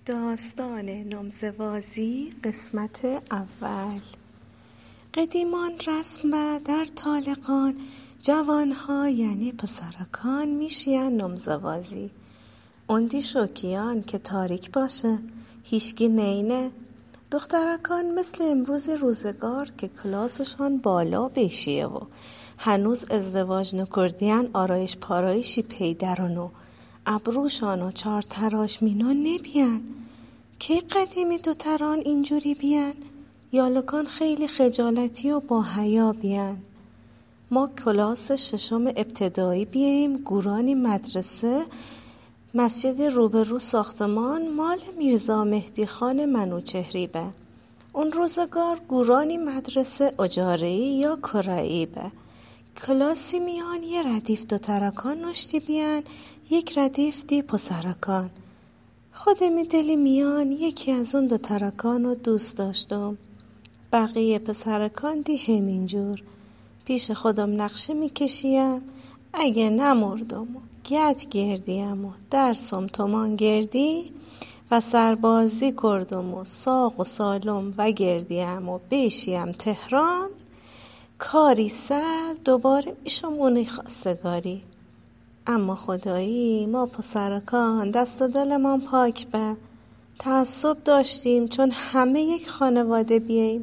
داستان نمزوازی قسمت اول. قدیمان رسم در طالقان جوانها یعنی پسرکان میشین نمزوازی. اوندی شوکیان که تاریک باشه هیشگی نینه. دخترکان مثل امروز روزگار که کلاسشان بالا بشیه و هنوز ازدواج نکردین آرایش پارایشی پیدرانو ابروشان و چار تراش مینا نبیان. که قدیمی دوتران اینجوری بیان یالکان خیلی خجالتی و با حیا بیان. ما کلاس ششم ابتدایی بیاییم گورانی مدرسه مسجد روبرو ساختمان مال میرزا مهدی خان منوچهری به. اون روزگار گورانی مدرسه اجاره‌ای یا کرایی به. کلاسی میان یه ردیف دو ترکان نشتی بیان یک ردیف دی پسرکان. خودمی دلی میان یکی از اون دو ترکان رو دوست داشتم. بقیه پسرکان دی همینجور. پیش خودم نقشه میکشیم اگه نمردم و گت گردیم و درسم تومان گردی و سربازی کردم و ساق و سالم و گردیم و بشیم تهران کاری سر دوباره میشمونی خواستگاری. اما خدایی ما پسرکان دست و دلمان پاک به. تعصب داشتیم چون همه یک خانواده بیاییم.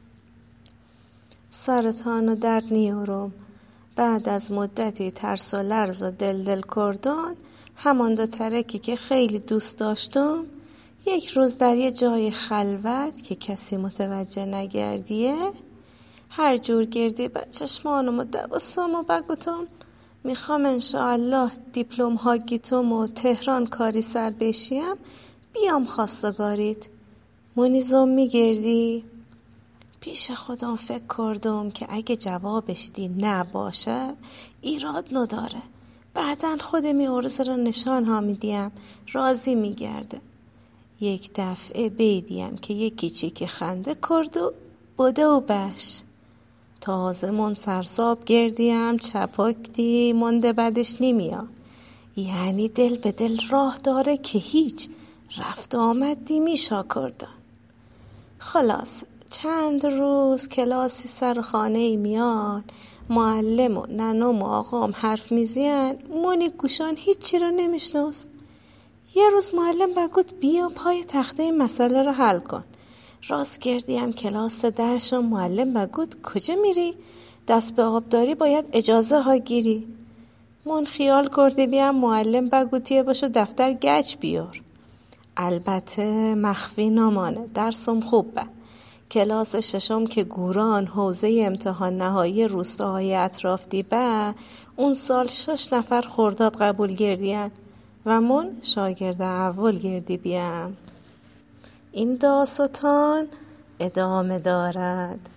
سرطان و درد نیارم. بعد از مدتی ترس و لرز و دل کردن همان دو ترکی که خیلی دوست داشتم یک روز در یه جای خلوت که کسی متوجه نگردیه هر جور گردی به چشمانم و دوستم و بگوتم میخوام انشاءالله دیپلم ها گیتم و تهران کاری سر بشیم بیام خواستگاریت. منیزم میگردی؟ پیش خودم فکر کردم که اگه جوابش دی نه باشه ایراد نداره. بعدن خودمی عرضه رو نشان ها میدیم راضی میگرده. یک دفعه بیدیم که یکی چی که خنده کرد و بوده و بش. تازه من سرساب گردیم چپاک دی منده بدش نمیاد. یعنی دل به دل راه داره که هیچ رفت آمد دی میشا کردن. خلاص چند روز کلاسی سر خانه میان معلم و ننم و آقام حرف میزین مونی گوشان هیچی رو نمیشنست. یه روز معلم بگود بیا پای تخته مسئله رو حل کن. راست کردیم کلاس درشم معلم بگود کجا میری؟ دست به آب داری باید اجازه ها گیری. من خیال کرده بیم معلم بگوتیه باشو دفتر گچ بیار. البته مخفی نمانه درسم خوب به. کلاس ششم که گوران حوزه امتحان نهایی روستاهای اطراف دی به اون سال 6 نفر خرداد قبول گردین و من شاگرد اول گردی بیم. این داستان ادامه دارد.